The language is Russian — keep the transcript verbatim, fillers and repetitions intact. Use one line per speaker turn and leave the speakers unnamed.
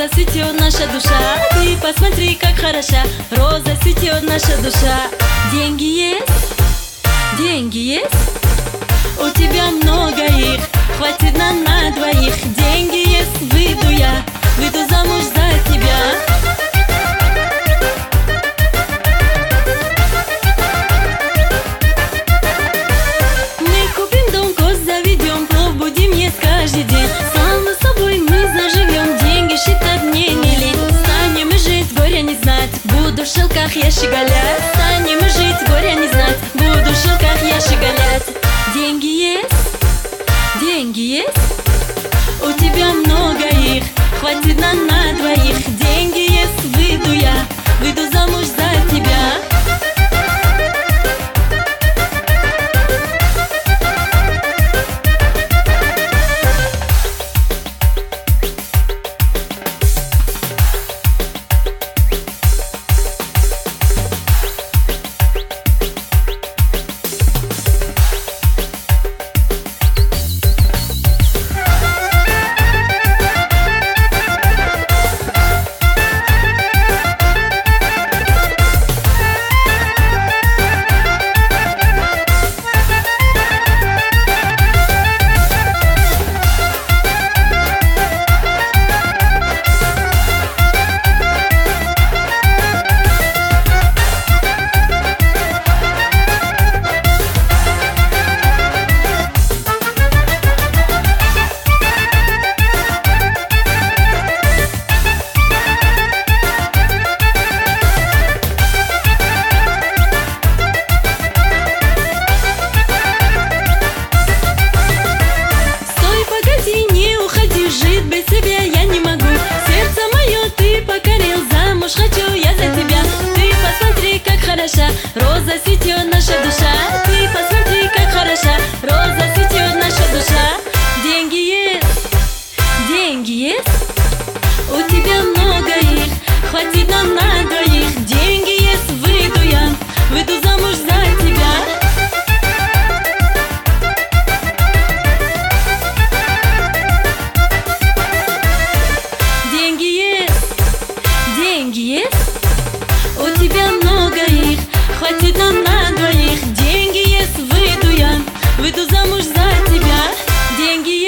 роза цветет наша душа. Ты посмотри, как хороша, роза цветет наша душа. Деньги есть, деньги есть, у тебя много их, хватит на, на двоих. Деньги есть, выйду я, выйду замуж за тебя. Каждый день сам с собой мы заживем, деньги считать мне не лень. Станем и жить, горя не знать, буду в шелках я щеголять. Станем и жить, горя не знать, буду в шелках я щеголять. Деньги есть, деньги есть, у тебя много их, хватит на, на двоих. Деньги есть, выйду я, выйду замуж за тебя. Роза цветет наша душа, ты посмотри, как хороша, роза цветет наша душа. Деньги есть, деньги есть, у тебя много их, хватит на, на двоих. Деньги есть, выйду я, выйду замуж за тебя. Деньги есть, деньги есть, у тебя много их, хватит на, на двоих. Деньги есть, выйду я, выйду замуж за тебя. Деньги